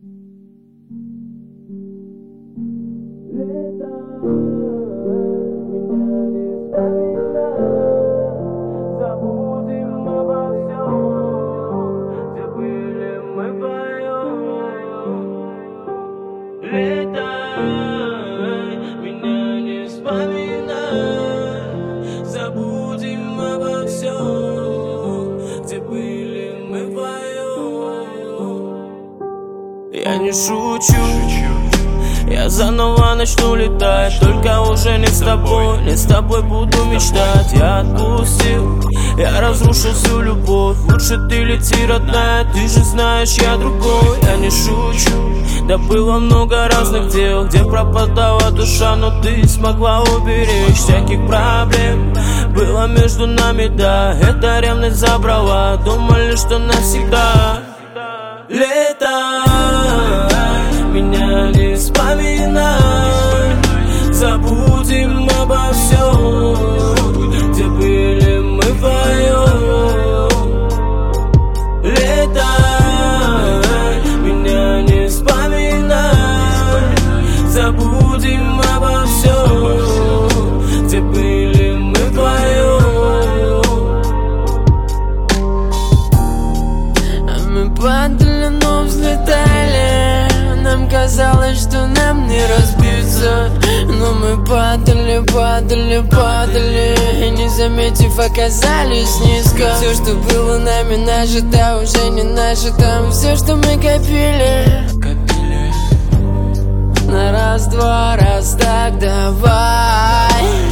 Забудем обо всем, где были мы вдвоем. Летай, меня не вспоминай. Забудем обо всем, где были мы вдвоем. Я не шучу, я заново начну летать, только уже не с тобой буду мечтать. Я отпустил, я разрушил всю любовь. Лучше ты лети, родная, ты же знаешь, я другой. Я не шучу, да было много разных дел, где пропадала душа, но ты смогла уберечь. Всяких проблем было между нами, да, эта ревность забрала. Думали, что навсегда. Летай, меня не вспоминай. Забудем обо всем, где были мы вдвоем. Летай, меня не вспоминай. Забудем обо всем, где были мы вдвоем. А мы падали, но взлетали. Нам казалось, что нам не разбиться, но мы падали, падали, падали, и не заметив, оказались низко. Все, что было нами нажито, уже не наше. Там все, что мы копили, на раз-два, раз так давай.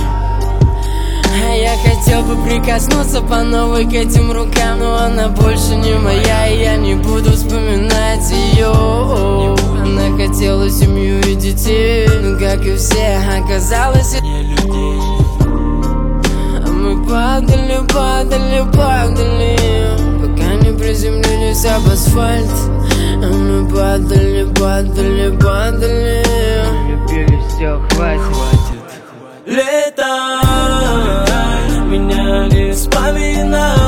Я хотел бы прикоснуться по новой к этим рукам, но она больше не моя, и я не буду вспоминать ее. Она хотела семью и детей, но как и все, оказалось не людей. А мы падали, падали, падали, пока не приземлились об асфальт. А мы падали, падали, падали. Любили, все, хватит. Летай, меня не вспоминай.